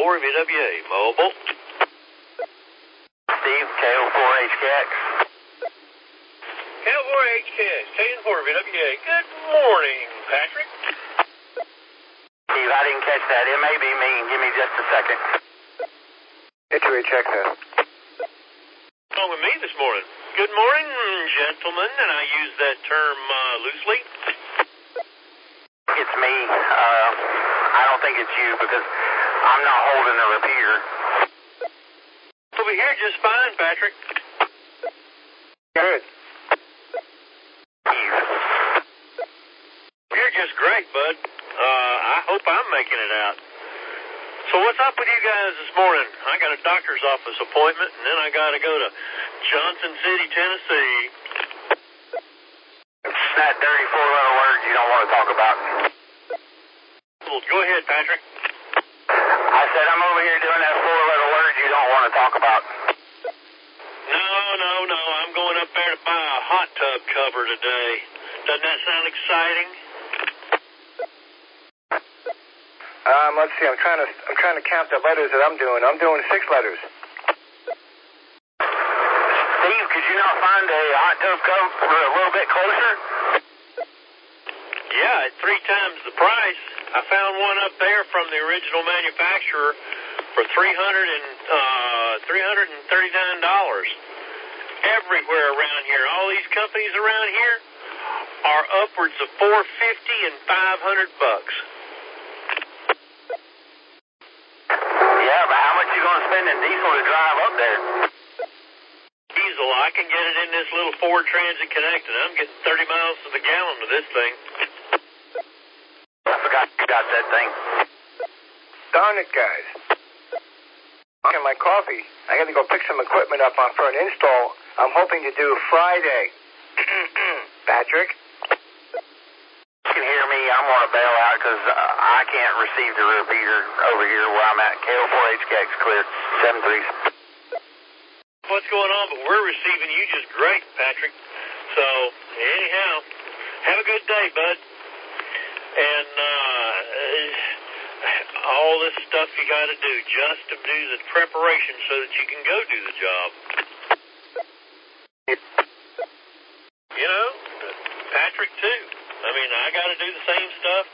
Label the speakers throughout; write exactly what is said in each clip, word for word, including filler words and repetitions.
Speaker 1: four V W A Mobile.
Speaker 2: Steve, K O four H K X.
Speaker 1: K O four H K X, K O four V W A. Good morning, Patrick.
Speaker 2: Steve, I didn't catch that. It may be me. Give me just a second.
Speaker 3: H O H X X.
Speaker 1: What's wrong with me this morning? Good morning, gentlemen, and I use that term uh, loosely.
Speaker 2: It's me. Uh, I don't think it's you because I'm not holding the repeater.
Speaker 1: Over here just fine, Patrick.
Speaker 3: Good.
Speaker 2: Steve.
Speaker 1: You're just great, bud. Uh, I hope I'm making it out. So what's up with you guys this morning? I got a doctor's office appointment, and then I got to go to Johnson City, Tennessee.
Speaker 2: It's that dirty four-letter word you don't want to talk about.
Speaker 1: Well, go ahead, Patrick.
Speaker 2: I said I'm over here doing that four-letter word you don't want to talk about.
Speaker 1: No, no, no. I'm going up there to buy a hot tub cover today. Doesn't that sound exciting?
Speaker 3: Um, let's see. I'm trying to. I'm trying to count the letters that I'm doing. I'm doing six letters.
Speaker 2: Steve, could you not find a hot tub coat for a little bit closer?
Speaker 1: Yeah, at three times the price. I found one up there from the original manufacturer for three hundred and uh, three hundred and thirty-nine dollars. Everywhere around here, all these companies around here are upwards of four fifty and five hundred bucks.
Speaker 2: Yeah, but how much you going to spend in diesel to drive up there?
Speaker 1: Diesel, I can get it in this little Ford Transit Connect, and I'm getting thirty miles to the gallon with this thing.
Speaker 2: I forgot you got that thing.
Speaker 3: Darn it, guys. And my coffee. I got to go pick some equipment up on for an install. I'm hoping to do Friday. Patrick?
Speaker 2: You can hear me. I'm going to bail out because uh, I can't receive the repeater over here where I'm at. K O four H K X clear. seven three.
Speaker 1: What's going on? But we're receiving you just great, Patrick. So, anyhow, have a good day, bud. And uh, all this stuff you got to do just to do the preparation so that you can go do the job. You know, Patrick, too. I mean, I got to do the same stuff.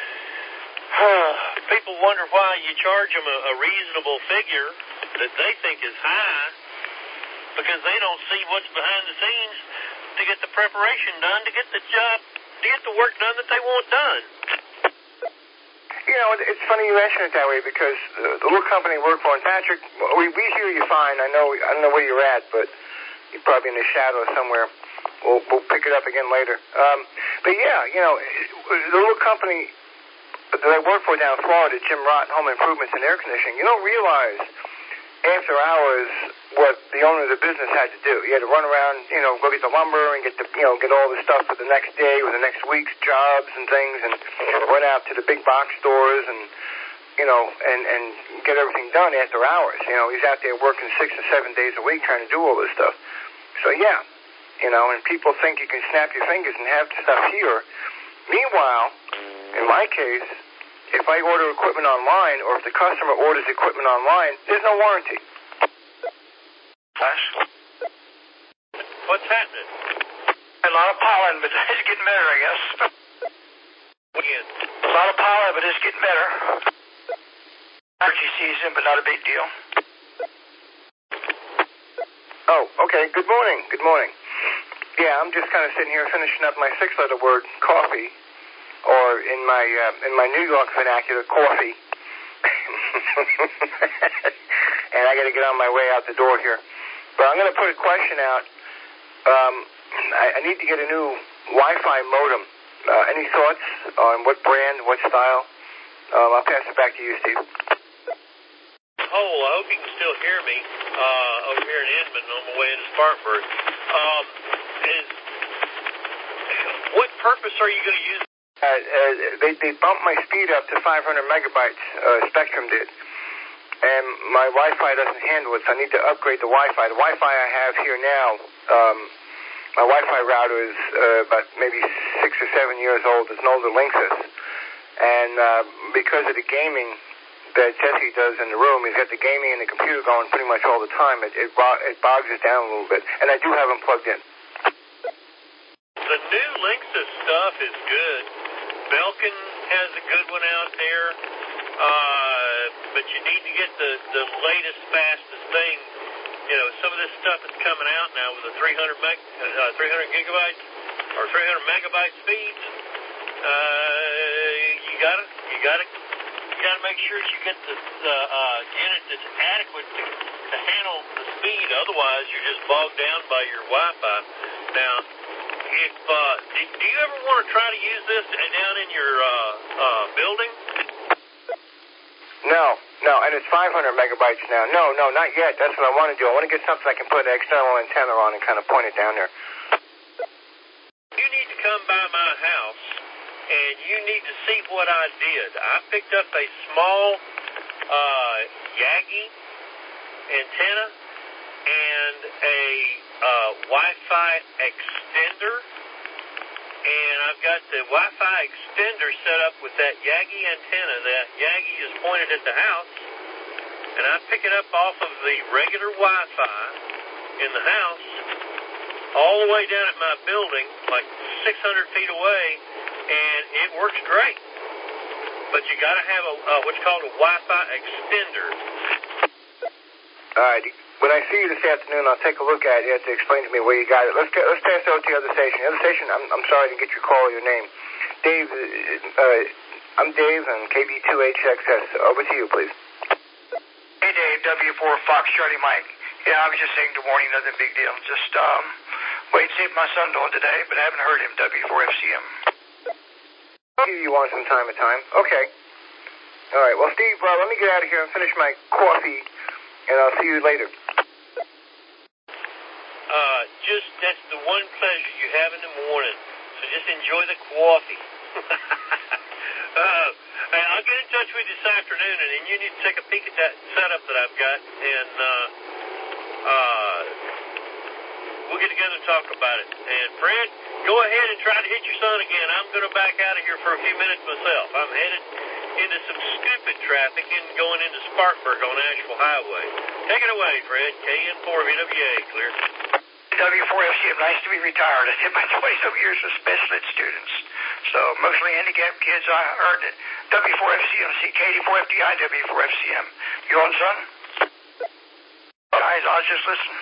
Speaker 1: People wonder why you charge them a, a reasonable figure that they think is high because they don't see what's behind the scenes to get the preparation done, to get the job, to get the work done that they want done.
Speaker 3: You know, it's funny you mention it that way because the, the little company I work for, and Patrick, we, we hear you fine. I know, I don't know where you're at, but you're probably in the shadow somewhere. We'll, we'll pick it up again later. Um, but yeah, you know, the little company that I work for down in Florida, Jim Rott Home Improvements and Air Conditioning, you don't realize after hours what the owner of the business had to do. He had to run around, you know, go get the lumber and get the, you know, get all the stuff for the next day or the next week's jobs and things, and run out to the big box stores and, you know, and, and get everything done after hours. You know, he's out there working six or seven days a week trying to do all this stuff. So yeah, you know, and people think you can snap your fingers and have the stuff here. Meanwhile, in my case, if I order equipment online or if the customer orders equipment online, there's no warranty.
Speaker 2: Flash?
Speaker 1: What's happening?
Speaker 2: A lot of pollen, but it's getting better, I guess.
Speaker 1: When?
Speaker 2: A lot of pollen, but it's getting better. Allergy season, but not a big deal.
Speaker 3: Oh, okay. Good morning. Good morning. Yeah, I'm just kind of sitting here finishing up my six-letter word, coffee. Or in my uh, in my New York vernacular, coffee. And I got to get on my way out the door here. But I'm going to put a question out. Um, I, I need to get a new Wi-Fi modem. Uh, any thoughts on what brand, what style? Um, I'll pass it back to you, Steve.
Speaker 1: Oh, I hope you can still hear me uh, over here in Edmond on my way into Spartanburg. Um, is, what purpose are you going to use?
Speaker 3: Uh, uh, they, they bumped my speed up to five hundred megabytes, uh, Spectrum did. And my Wi-Fi doesn't handle it, so I need to upgrade the Wi-Fi. The Wi-Fi I have here now, um, my Wi-Fi router is uh, about maybe six or seven years old. It's an older Linksys. And uh, because of the gaming that Jesse does in the room. He's got the gaming and the computer going pretty much all the time. It, it, it bogs it down a little bit. And I do have them plugged in.
Speaker 1: The new Linksys stuff is good. Belkin has a good one out there. Uh, but you need to get the, the latest, fastest thing. You know, some of this stuff that's coming out now with the three hundred meg, uh, three hundred gigabytes or three hundred megabyte speeds. Uh, you gotta, you gotta, you gotta make sure you get the, the uh, unit that's adequate to, to handle the speed. Otherwise, you're just bogged down by your Wi-Fi. Now, if uh, do, do you ever want to try to use this down in your uh, uh, building?
Speaker 3: No, no, and it's five hundred megabytes now. No, no, not yet. That's what I want to do. I want to get something I can put an external antenna on and kind of point it down there.
Speaker 1: You need to come by my house, and you need to see what I did. I picked up a small uh, Yagi antenna and a uh, Wi-Fi extender. And I've got the Wi-Fi extender set up with that Yagi antenna. That Yagi is pointed at the house, and I pick it up off of the regular Wi-Fi in the house, all the way down at my building, like six hundred feet away, and it works great. But you got to have a uh, what's called a Wi-Fi extender.
Speaker 3: All right. When I see you this afternoon, I'll take a look at it. You have to explain to me where you got it. Let's get, let's pass over to the other station. The other station, I'm, I'm sorry I didn't get your call or your name. Dave, uh, I'm Dave on K B two H X S. Over to you, please.
Speaker 4: Hey, Dave, W four Fox Charlie Mike. Yeah, I was just saying good morning, nothing big deal. Just um, waiting to see what my son doing today, but I haven't heard him, W four F C M.
Speaker 3: I'll give you one from time to time. Okay. All right. Well, Steve, uh, let me get out of here and finish my coffee, and I'll see you later.
Speaker 1: Uh, just, that's the one pleasure you have in the morning. So just enjoy the coffee. uh, and I'll get in touch with you this afternoon, and then you need to take a peek at that setup that I've got, and uh, uh, we'll get together and talk about it. And Fred, go ahead and try to hit your son again. I'm going to back out of here for a few minutes myself. I'm headed into some stupid traffic and going into Spartanburg on Asheville Highway. Take it away, Fred. K N four V W A, clear.
Speaker 4: W four F C M, nice to be retired. I did my twenty-seven years with special ed students, so mostly handicapped kids. I earned it. W four F C M, C K eighty-four F D I, W four F C M. You on, son? Guys, I'll just listen.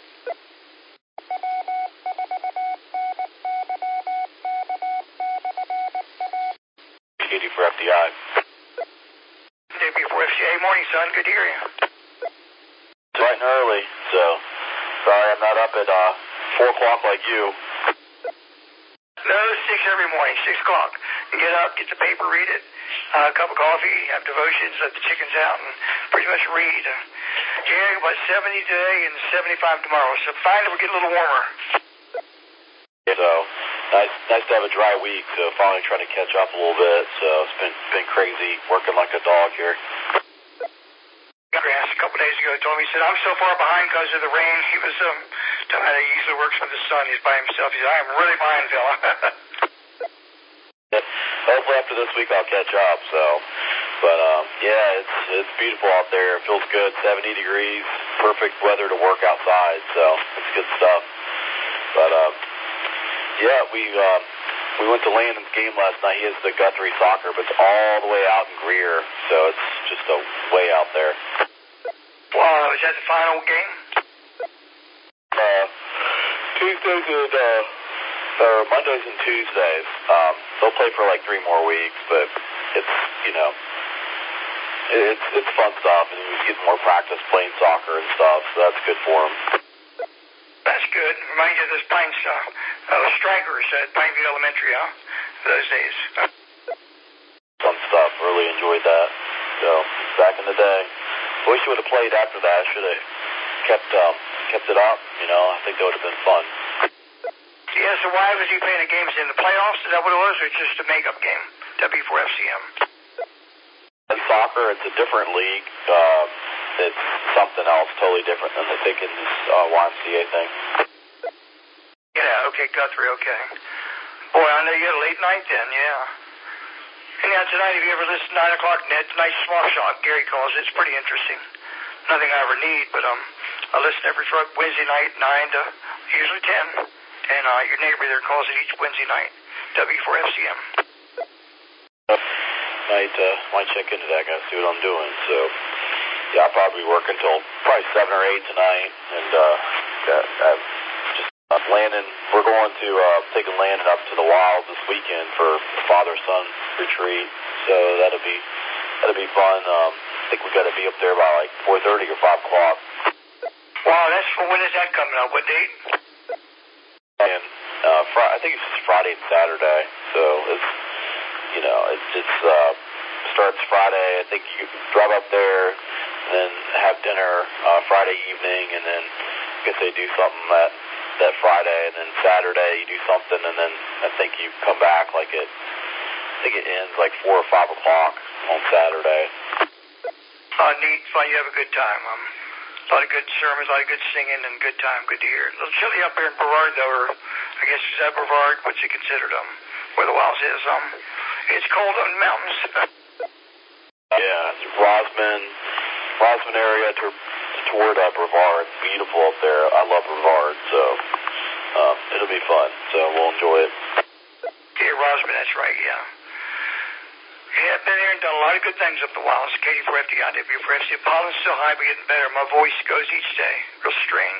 Speaker 2: eighty-four F D I.
Speaker 4: W four F C A, morning, son. Good to hear you.
Speaker 2: It's bright and early, so sorry I'm not up at uh, four o'clock like you.
Speaker 4: No, six every morning, six o'clock. You get up, get the paper, read it, uh, a cup of coffee, have devotions, let the chickens out, and pretty much read. Uh, yeah, about seventy today and seventy-five tomorrow, so finally we're getting a little warmer.
Speaker 2: So nice, nice to have a dry week. So finally trying to catch up a little bit. So it's been been crazy working like a dog here.
Speaker 4: Grass a couple days ago told me, he said, I'm so far behind because of the rain. He was um, telling me he usually works with his son. He's by himself. He said, I am really behind, fella.
Speaker 2: Hopefully after this week I'll catch up. So, but um, yeah, it's it's beautiful out there. It feels good. seventy degrees, perfect weather to work outside. So it's good stuff. But um, yeah, we um, we went to Landon's game last night. He has the Guthrie soccer, but it's all the way out in Greer, so it's just a way out there.
Speaker 4: Wow, is that the final game?
Speaker 2: Uh, Tuesdays and uh, or Mondays and Tuesdays. Um, they'll play for like three more weeks, but it's you know, it's it's fun stuff, and he's getting more practice playing soccer and stuff, so that's good for him.
Speaker 4: That's good. Reminds you of those Pine stuff. Uh, the strikers at Pineview Elementary, huh? Those days.
Speaker 2: Fun stuff. Really enjoyed that. So, back in the day. Wish you would have played after that. I should have kept um, kept it up. You know, I think that would have been fun.
Speaker 4: Yeah, so why was he playing the games in the playoffs? Is that what it was, or just a makeup game? W four F C M.
Speaker 2: In soccer, it's a different league. Uh, it's something else, totally different than the Dickens uh, Y M C A thing.
Speaker 4: Yeah, okay, Guthrie, okay. Boy, I know you had a late night then, yeah. Anyhow, tonight, if you ever listen to nine o'clock net, tonight's Small Shop, Gary calls it. It's pretty interesting. Nothing I ever need, but um, I listen every Wednesday night, nine to usually ten. And uh, your neighbor there calls it each Wednesday night, W four F C M.
Speaker 2: Might, uh, might check into that, guys, see what I'm doing. So, yeah, I'll probably work until probably seven or eight tonight. And uh, yeah, I'm just uh, landing. We're going to, uh, taking Landon up to the Wild this weekend for the father-son retreat. So that'll be, that'll be fun. Um, I think we got to be up there by like four thirty or five o'clock.
Speaker 4: Wow, that's for, when is that coming up? What date?
Speaker 2: And uh, fr- I think it's just Friday and Saturday. So it's, you know, it's it's uh, starts Friday. I think you drive up there, and then have dinner uh, Friday evening, and then I guess they do something that that Friday, and then Saturday you do something, and then I think you come back like it. I think it ends like four or five o'clock on Saturday.
Speaker 4: Uh, neat, fun. You have a good time. Um, a lot of good sermons, a lot of good singing, and good time. Good to hear. A little chilly up here in Brevard, though, or I guess is that Brevard? What's it considered? Um, where the Wilds is. Um, it's cold on the mountains.
Speaker 2: Yeah, it's Rosman, Rosman area to, toward uh, Brevard. It's beautiful up there. I love Brevard, so um, it'll be fun. So we'll enjoy it.
Speaker 4: Yeah, Rosman, that's right. Yeah. Yeah, I've been here and done a lot of good things up the Wilds. K D four F D I, W four F C. Pollen's still high, but getting better. My voice goes each day. Real strained.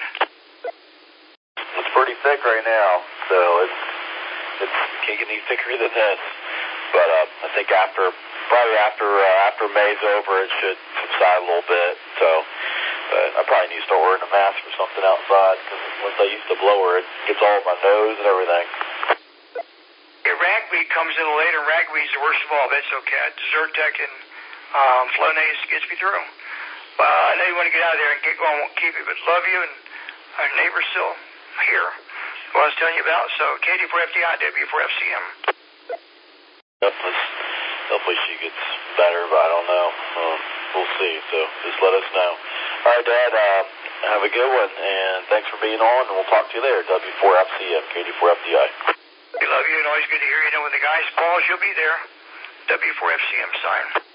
Speaker 2: It's pretty thick right now, so it's it's can't get any thicker than this. But uh, I think after probably after uh, after May's over, it should subside a little bit. So, but I probably need to start wearing a mask or something outside because once I used to blow her, it gets all over my nose and everything.
Speaker 4: Yeah, ragweed comes in later, and ragweed's the worst of all. That's okay. Zyrtec and um, Flonase gets me through. Well, I know you want to get out of there and get going. Won't keep you, but love you, and our neighbor's still here. What I was telling you about. So, K D four F D I, W four F C M.
Speaker 2: Hopefully, hopefully she gets better, but I don't know. Um, we'll see. So just let us know. All right, Dad. Uh, have a good one, and thanks for being on. And we'll talk to you there. W four F C M, K D four F D I.
Speaker 4: We love you, and always good to hear you. You know when the guys call, you'll be there. W four F C M sign.